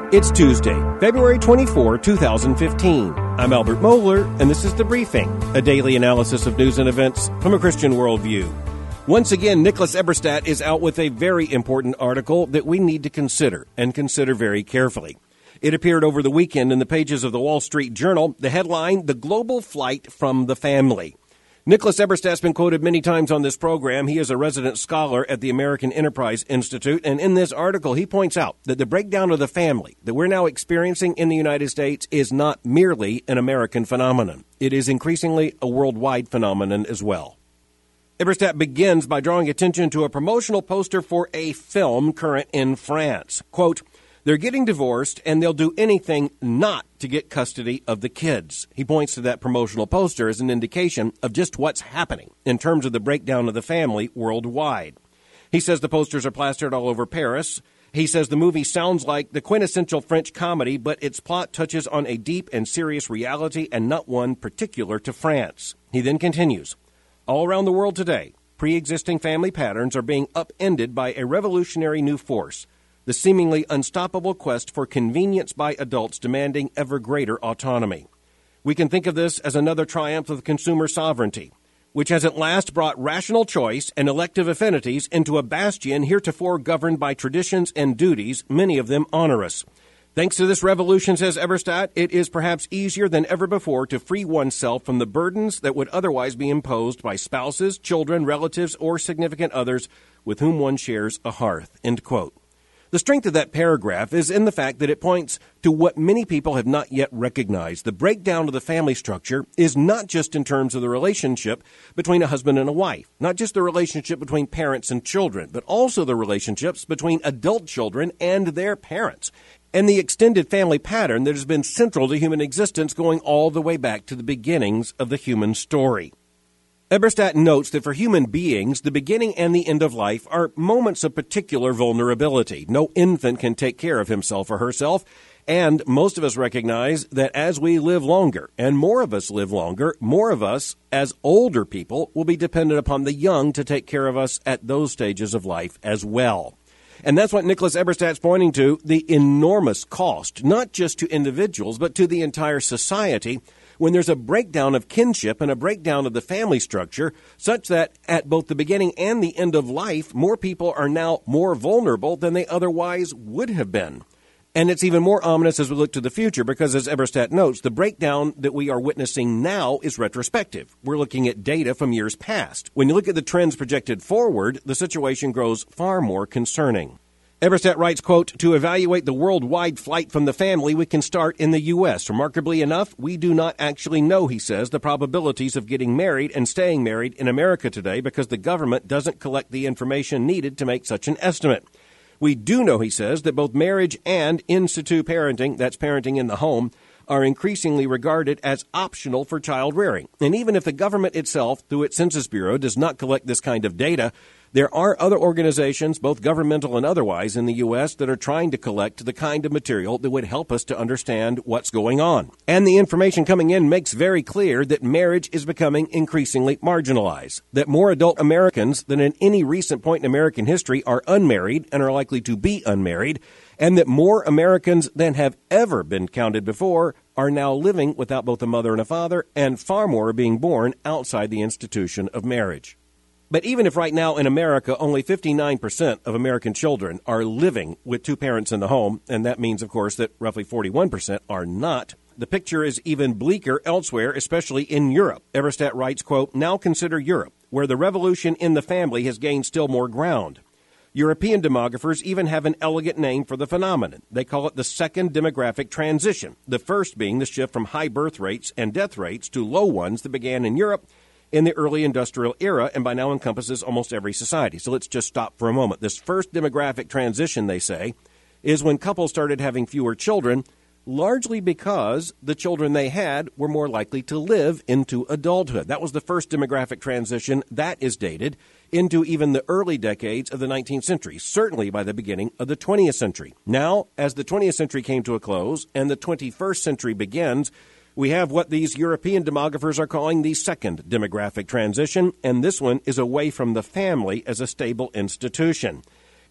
It's Tuesday, February 24, 2015. I'm Albert Mohler, and this is The Briefing, a daily analysis of news and events from a Christian worldview. Once again, Nicholas Eberstadt is out with a very important article that we need to consider, and consider very carefully. It appeared over the weekend in the pages of the Wall Street Journal, the headline, The Global Flight from the Family. Nicholas Eberstadt's been quoted many times on this program. He is a resident scholar at the American Enterprise Institute, and in this article, he points out that the breakdown of the family that we're now experiencing in the United States is not merely an American phenomenon. It is increasingly a worldwide phenomenon as well. Eberstadt begins by drawing attention to a promotional poster for a film current in France. Quote, "They're getting divorced, and they'll do anything not to get custody of the kids." He points to that promotional poster as an indication of just what's happening in terms of the breakdown of the family worldwide. He says the posters are plastered all over Paris. He says the movie sounds like the quintessential French comedy, but its plot touches on a deep and serious reality and not one particular to France. He then continues, "All around the world today, pre-existing family patterns are being upended by a revolutionary new force, the seemingly unstoppable quest for convenience by adults demanding ever greater autonomy. We can think of this as another triumph of consumer sovereignty, which has at last brought rational choice and elective affinities into a bastion heretofore governed by traditions and duties, many of them onerous. Thanks to this revolution," says Eberstadt, "it is perhaps easier than ever before to free oneself from the burdens that would otherwise be imposed by spouses, children, relatives, or significant others with whom one shares a hearth." End quote. The strength of that paragraph is in the fact that it points to what many people have not yet recognized. The breakdown of the family structure is not just in terms of the relationship between a husband and a wife, not just the relationship between parents and children, but also the relationships between adult children and their parents, and the extended family pattern that has been central to human existence going all the way back to the beginnings of the human story. Eberstadt notes that for human beings, the beginning and the end of life are moments of particular vulnerability. No infant can take care of himself or herself, and most of us recognize that as we live longer, and more of us live longer, more of us, as older people, will be dependent upon the young to take care of us at those stages of life as well. And that's what Nicholas Eberstadt's pointing to, the enormous cost, not just to individuals, but to the entire society, when there's a breakdown of kinship and a breakdown of the family structure, such that at both the beginning and the end of life, more people are now more vulnerable than they otherwise would have been. And it's even more ominous as we look to the future because, as Eberstadt notes, the breakdown that we are witnessing now is retrospective. We're looking at data from years past. When you look at the trends projected forward, the situation grows far more concerning. Eberstadt writes, quote, "To evaluate the worldwide flight from the family, we can start in the U.S. Remarkably enough, we do not actually know," he says, "the probabilities of getting married and staying married in America today because the government doesn't collect the information needed to make such an estimate. We do know," he says, "that both marriage and in situ parenting, that's parenting in the home, are increasingly regarded as optional for child rearing. And even if the government itself, through its Census Bureau, does not collect this kind of data, there are other organizations, both governmental and otherwise, in the U.S. that are trying to collect the kind of material that would help us to understand what's going on. And the information coming in makes very clear that marriage is becoming increasingly marginalized, that more adult Americans than in any recent point in American history are unmarried and are likely to be unmarried, and that more Americans than have ever been counted before are now living without both a mother and a father, and far more are being born outside the institution of marriage. But even if right now in America only 59% of American children are living with two parents in the home, and that means, of course, that roughly 41% are not, the picture is even bleaker elsewhere, especially in Europe. Eberstadt writes, quote, "Now consider Europe, where the revolution in the family has gained still more ground. European demographers even have an elegant name for the phenomenon. They call it the second demographic transition, the first being the shift from high birth rates and death rates to low ones that began in Europe in the early industrial era and by now encompasses almost every society." So let's just stop for a moment. This first demographic transition, they say, is when couples started having fewer children, largely because the children they had were more likely to live into adulthood. That was the first demographic transition. That is dated into even the early decades of the 19th century, certainly by the beginning of the 20th century. Now, as the 20th century came to a close and the 21st century begins, we have what these European demographers are calling the second demographic transition, and this one is away from the family as a stable institution.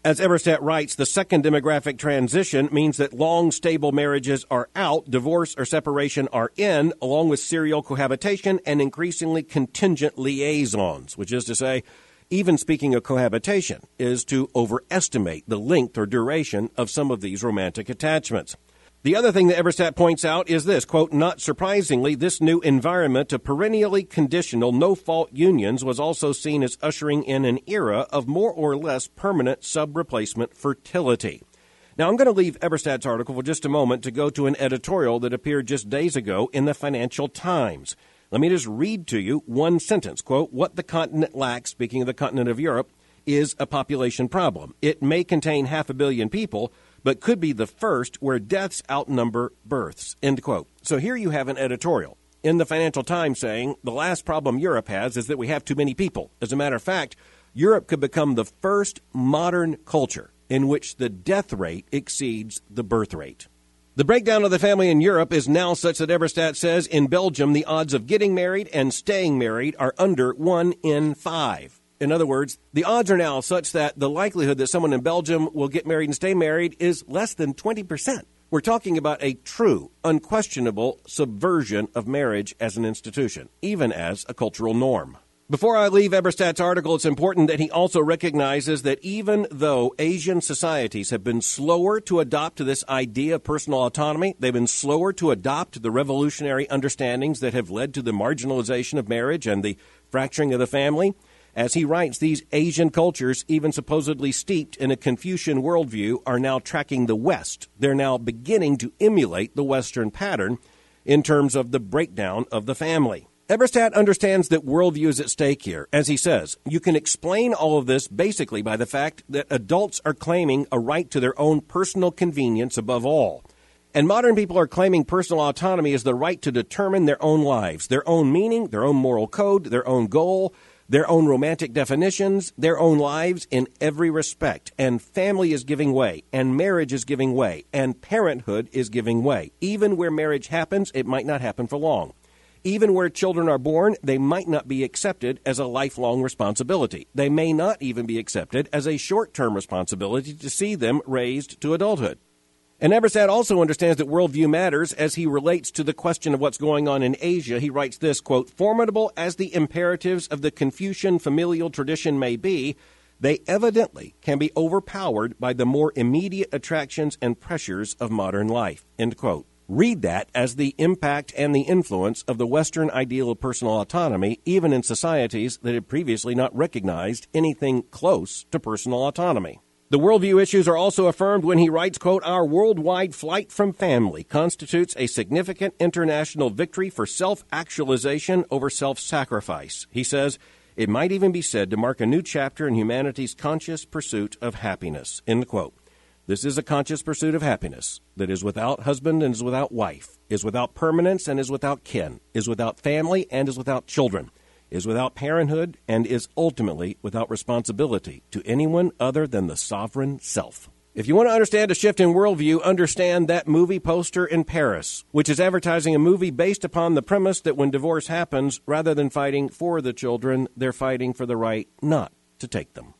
As Eberstadt writes, the second demographic transition means that long, stable marriages are out, divorce or separation are in, along with serial cohabitation and increasingly contingent liaisons, which is to say, even speaking of cohabitation is to overestimate the length or duration of some of these romantic attachments. The other thing that Eberstadt points out is this, quote, not surprisingly, this new environment of perennially conditional, no-fault unions was also seen as ushering in an era of more or less permanent sub-replacement fertility. Now, I'm going to leave Eberstadt's article for just a moment to go to an editorial that appeared just days ago in the Financial Times. Let me just read to you one sentence, quote, what the continent lacks, speaking of the continent of Europe, is a population problem. It may contain 500 million people, but could be the first where deaths outnumber births, end quote. So here you have an editorial in the Financial Times saying the last problem Europe has is that we have too many people. As a matter of fact, Europe could become the first modern culture in which the death rate exceeds the birth rate. The breakdown of the family in Europe is now such that Eberstadt says in Belgium the odds of getting married and staying married are under 1 in 5. In other words, the odds are now such that the likelihood that someone in Belgium will get married and stay married is less than 20%. We're talking about a true, unquestionable subversion of marriage as an institution, even as a cultural norm. Before I leave Eberstadt's article, it's important that he also recognizes that even though Asian societies have been slower to adopt to this idea of personal autonomy, they've been slower to adopt the revolutionary understandings that have led to the marginalization of marriage and the fracturing of the family. As he writes, these Asian cultures, even supposedly steeped in a Confucian worldview, are now tracking the West. They're now beginning to emulate the Western pattern in terms of the breakdown of the family. Eberstadt understands that worldview is at stake here. As he says, you can explain all of this basically by the fact that adults are claiming a right to their own personal convenience above all. And modern people are claiming personal autonomy as the right to determine their own lives, their own meaning, their own moral code, their own goal, their own romantic definitions, their own lives in every respect. And family is giving way, and marriage is giving way, and parenthood is giving way. Even where marriage happens, it might not happen for long. Even where children are born, they might not be accepted as a lifelong responsibility. They may not even be accepted as a short-term responsibility to see them raised to adulthood. And Eberstadt also understands that worldview matters as he relates to the question of what's going on in Asia. He writes this, quote, formidable as the imperatives of the Confucian familial tradition may be, they evidently can be overpowered by the more immediate attractions and pressures of modern life, end quote. Read that as the impact and the influence of the Western ideal of personal autonomy, even in societies that had previously not recognized anything close to personal autonomy. The worldview issues are also affirmed when he writes, quote, our worldwide flight from family constitutes a significant international victory for self-actualization over self-sacrifice. He says, it might even be said to mark a new chapter in humanity's conscious pursuit of happiness, end quote. This is a conscious pursuit of happiness that is without husband and is without wife, is without permanence and is without kin, is without family and is without children, is without parenthood, and is ultimately without responsibility to anyone other than the sovereign self. If you want to understand a shift in worldview, understand that movie poster in Paris, which is advertising a movie based upon the premise that when divorce happens, rather than fighting for the children, they're fighting for the right not to take them.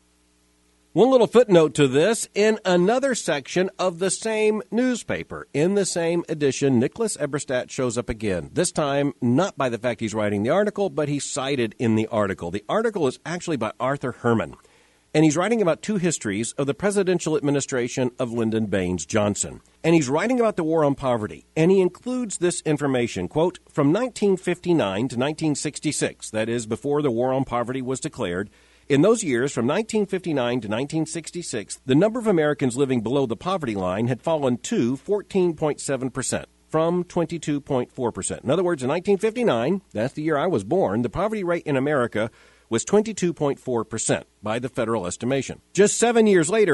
One little footnote to this, in another section of the same newspaper, in the same edition, Nicholas Eberstadt shows up again. This time, not by the fact he's writing the article, but he's cited in the article. The article is actually by Arthur Herman, and he's writing about two histories of the presidential administration of Lyndon Baines Johnson. And he's writing about the war on poverty, and he includes this information, quote, from 1959 to 1966, that is, before the war on poverty was declared, in those years, from 1959 to 1966, the number of Americans living below the poverty line had fallen to 14.7%, from 22.4%. In other words, in 1959, that's the year I was born, the poverty rate in America was 22.4% by the federal estimation. Just 7 years later,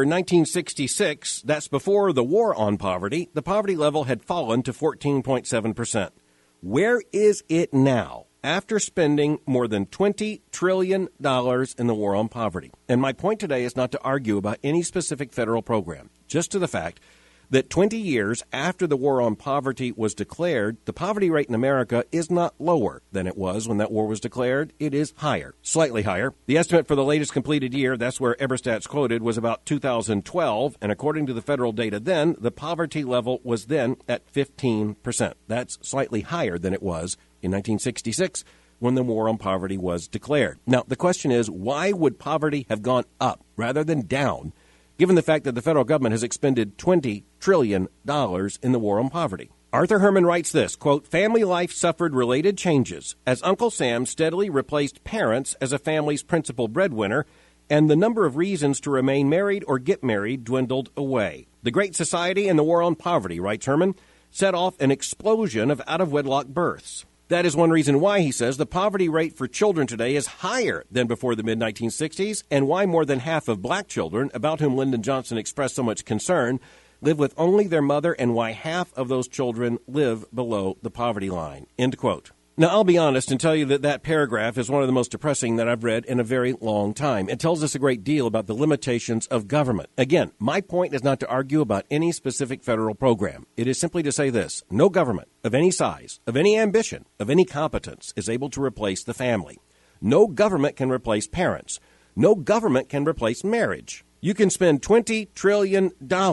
1966, that's before the war on poverty, the poverty level had fallen to 14.7%. Where is it now? After spending more than $20 trillion in the war on poverty. And my point today is not to argue about any specific federal program, just to the fact that 20 years after the war on poverty was declared, the poverty rate in America is not lower than it was when that war was declared. It is higher, slightly higher. The estimate for the latest completed year, that's where Eberstat's quoted, was about 2012, and according to the federal data then, the poverty level was then at 15%. That's slightly higher than it was in 1966 when the war on poverty was declared. Now, the question is, why would poverty have gone up rather than down, given the fact that the federal government has expended $20 trillion in the war on poverty? Arthur Herman writes this, quote, family life suffered related changes as Uncle Sam steadily replaced parents as a family's principal breadwinner, and the number of reasons to remain married or get married dwindled away. The Great Society and the war on poverty, writes Herman, set off an explosion of out-of-wedlock births. That is one reason why, he says, the poverty rate for children today is higher than before the mid-1960s, and why more than half of black children, about whom Lyndon Johnson expressed so much concern, live with only their mother, and why half of those children live below the poverty line. End quote. Now, I'll be honest and tell you that that paragraph is one of the most depressing that I've read in a very long time. It tells us a great deal about the limitations of government. Again, my point is not to argue about any specific federal program. It is simply to say this: no government of any size, of any ambition, of any competence is able to replace the family. No government can replace parents. No government can replace marriage. You can spend $20 trillion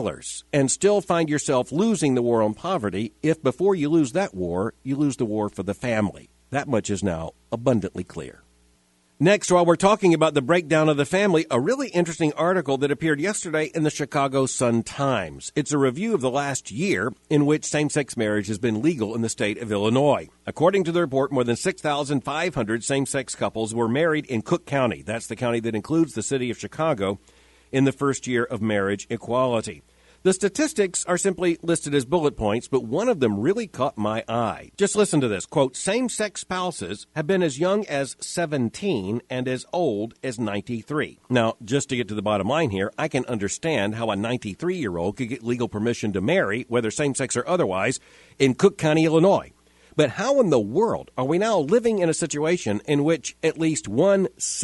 and still find yourself losing the war on poverty if before you lose that war, you lose the war for the family. That much is now abundantly clear. Next, while we're talking about the breakdown of the family, a really interesting article that appeared yesterday in the Chicago Sun-Times. It's a review of the last year in which same-sex marriage has been legal in the state of Illinois. According to the report, more than 6,500 same-sex couples were married in Cook County. That's the county that includes the city of Chicago, in the first year of marriage equality. The statistics are simply listed as bullet points, but one of them really caught my eye. Just listen to this. Quote, same-sex spouses have been as young as 17 and as old as 93. Now, just to get to the bottom line here, I can understand how a 93-year-old could get legal permission to marry, whether same-sex or otherwise, in Cook County, Illinois. But how in the world are we now living in a situation in which at least one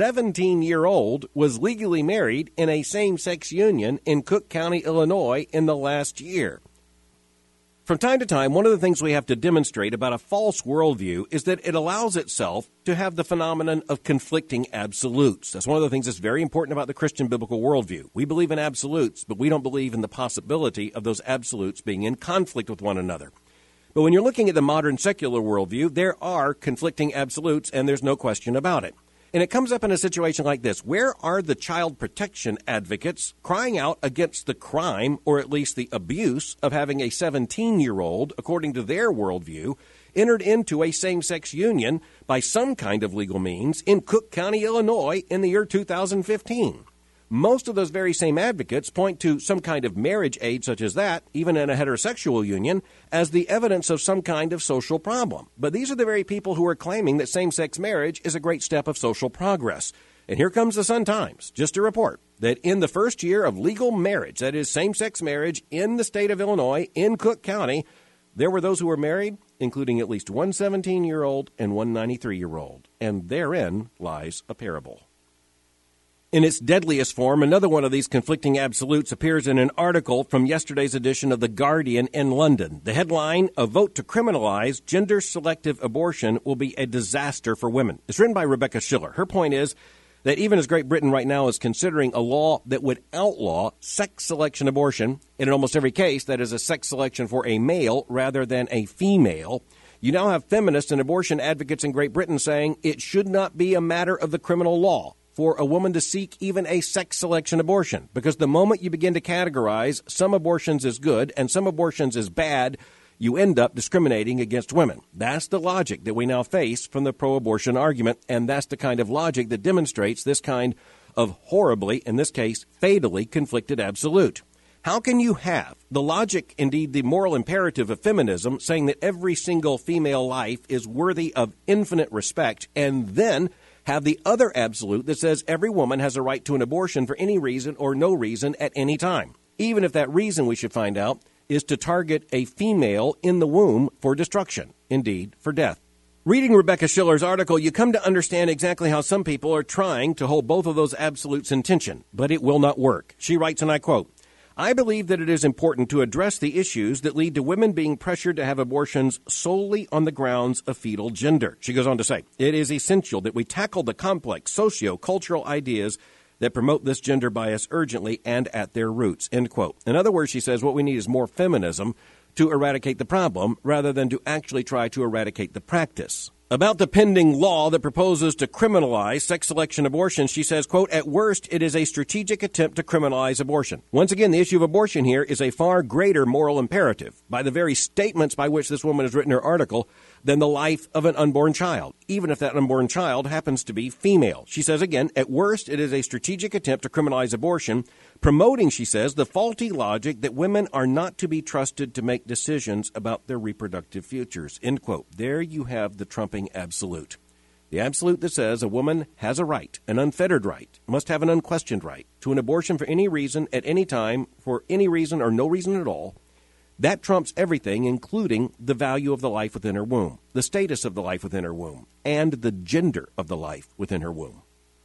17-year-old was legally married in a same-sex union in Cook County, Illinois in the last year? From time to time, one of the things we have to demonstrate about a false worldview is that it allows itself to have the phenomenon of conflicting absolutes. That's one of the things that's very important about the Christian biblical worldview. We believe in absolutes, but we don't believe in the possibility of those absolutes being in conflict with one another. But when you're looking at the modern secular worldview, there are conflicting absolutes, and there's no question about it. And it comes up in a situation like this. Where are the child protection advocates crying out against the crime, or at least the abuse, of having a 17-year-old, according to their worldview, entered into a same-sex union by some kind of legal means in Cook County, Illinois in the year 2015? Most of those very same advocates point to some kind of marriage aid such as that, even in a heterosexual union, as the evidence of some kind of social problem. But these are the very people who are claiming that same-sex marriage is a great step of social progress. And here comes the Sun-Times, just to report that in the first year of legal marriage, that is same-sex marriage in the state of Illinois, in Cook County, there were those who were married, including at least one 17-year-old and one 93-year-old. And therein lies a parable. In its deadliest form, another one of these conflicting absolutes appears in an article from yesterday's edition of The Guardian in London. The headline, "A vote to criminalize gender-selective abortion will be a disaster for women." It's written by Rebecca Schiller. Her point is that even as Great Britain right now is considering a law that would outlaw sex selection abortion, and in almost every case that is a sex selection for a male rather than a female, you now have feminists and abortion advocates in Great Britain saying it should not be a matter of the criminal law for a woman to seek even a sex selection abortion, because the moment you begin to categorize some abortions as good and some abortions as bad, you end up discriminating against women. That's the logic that we now face from the pro-abortion argument, and that's the kind of logic that demonstrates this kind of horribly, in this case, fatally conflicted absolute. How can you have the logic, indeed the moral imperative of feminism, saying that every single female life is worthy of infinite respect, and then have the other absolute that says every woman has a right to an abortion for any reason or no reason at any time, even if that reason, we should find out, is to target a female in the womb for destruction, indeed for death? Reading Rebecca Schiller's article, you come to understand exactly how some people are trying to hold both of those absolutes in tension, but it will not work. She writes, and I quote, I believe that it is important to address the issues that lead to women being pressured to have abortions solely on the grounds of fetal gender. She goes on to say, it is essential that we tackle the complex socio-cultural ideas that promote this gender bias urgently and at their roots, end quote. In other words, she says, what we need is more feminism to eradicate the problem rather than to actually try to eradicate the practice. About the pending law that proposes to criminalize sex selection abortion, she says, quote, at worst, it is a strategic attempt to criminalize abortion. Once again, the issue of abortion here is a far greater moral imperative, by the very statements by which this woman has written her article, than the life of an unborn child, even if that unborn child happens to be female. She says again, at worst, it is a strategic attempt to criminalize abortion, promoting, she says, the faulty logic that women are not to be trusted to make decisions about their reproductive futures, end quote. There you have the trumping absolute. The absolute that says a woman has a right, an unfettered right, must have an unquestioned right to an abortion for any reason, at any time, for any reason or no reason at all. That trumps everything, including the value of the life within her womb, the status of the life within her womb, and the gender of the life within her womb.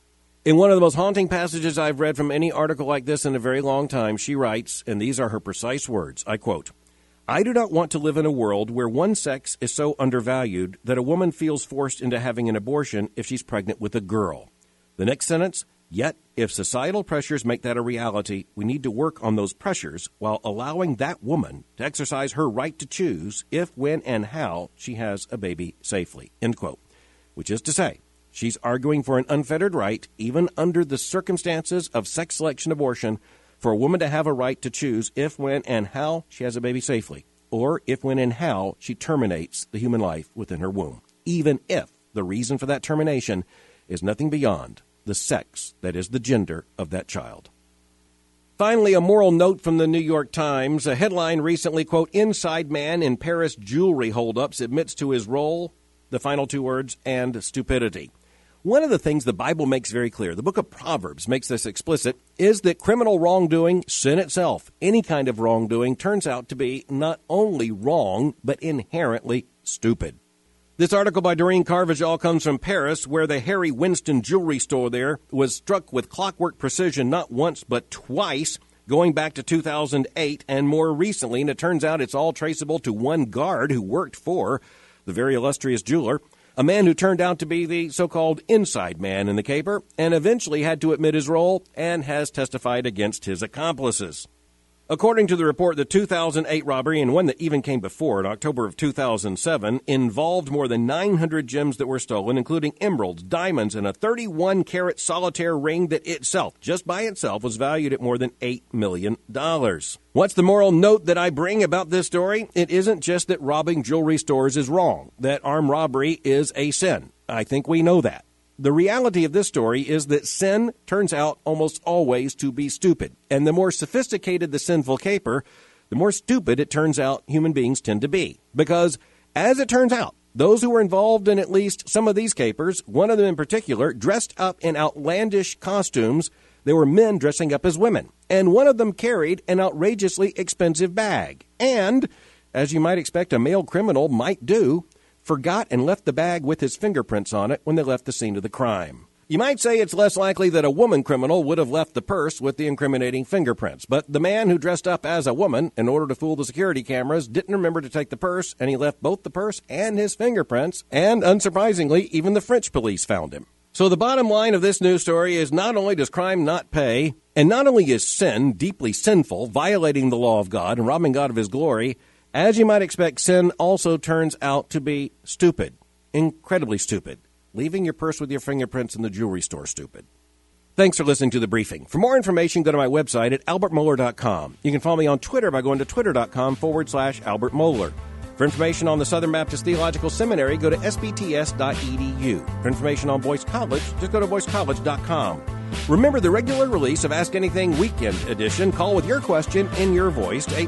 In one of the most haunting passages I've read from any article like this in a very long time, she writes, and these are her precise words, I quote, I do not want to live in a world where one sex is so undervalued that a woman feels forced into having an abortion if she's pregnant with a girl. The next sentence, yet, if societal pressures make that a reality, we need to work on those pressures while allowing that woman to exercise her right to choose if, when, and how she has a baby safely, end quote. Which is to say, she's arguing for an unfettered right, even under the circumstances of sex selection abortion, for a woman to have a right to choose if, when, and how she has a baby safely, or if, when, and how she terminates the human life within her womb, even if the reason for that termination is nothing beyond the sex, that is, the gender of that child. Finally, a moral note from the New York Times. A headline recently, quote, inside man in Paris jewelry holdups admits to his role, the final two words, and stupidity. One of the things the Bible makes very clear, the book of Proverbs makes this explicit, is that criminal wrongdoing, sin itself, any kind of wrongdoing, turns out to be not only wrong, but inherently stupid. This article by Doreen Carvajal comes from Paris, where the Harry Winston jewelry store there was struck with clockwork precision not once but twice, going back to 2008 and more recently, and it turns out it's all traceable to one guard who worked for the very illustrious jeweler, a man who turned out to be the so-called inside man in the caper and eventually had to admit his role and has testified against his accomplices. According to the report, the 2008 robbery, and one that even came before in October of 2007, involved more than 900 gems that were stolen, including emeralds, diamonds, and a 31-carat solitaire ring that itself, just by itself, was valued at more than $8 million. What's the moral note that I bring about this story? It isn't just that robbing jewelry stores is wrong, that armed robbery is a sin. I think we know that. The reality of this story is that sin turns out almost always to be stupid. And the more sophisticated the sinful caper, the more stupid it turns out human beings tend to be. Because, as it turns out, those who were involved in at least some of these capers, one of them in particular, dressed up in outlandish costumes. There were men dressing up as women. And one of them carried an outrageously expensive bag. And, as you might expect a male criminal might do, forgot and left the bag with his fingerprints on it when they left the scene of the crime. You might say it's less likely that a woman criminal would have left the purse with the incriminating fingerprints, but the man who dressed up as a woman in order to fool the security cameras didn't remember to take the purse, and he left both the purse and his fingerprints, and unsurprisingly, even the French police found him. So the bottom line of this news story is not only does crime not pay, and not only is sin deeply sinful, violating the law of God and robbing God of his glory, as you might expect, sin also turns out to be stupid, incredibly stupid, leaving your purse with your fingerprints in the jewelry store stupid. Thanks for listening to The Briefing. For more information, go to my website at albertmohler.com. You can follow me on Twitter by going to twitter.com/Albert Mohler. For information on the Southern Baptist Theological Seminary, go to sbts.edu. For information on Boyce College, just go to boycecollege.com. Remember the regular release of Ask Anything Weekend Edition. Call with your question in your voice to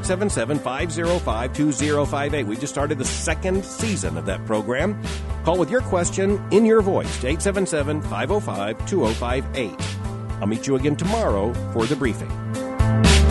877-505-2058. We just started the second season of that program. Call with your question in your voice to 877-505-2058. I'll meet you again tomorrow for The Briefing.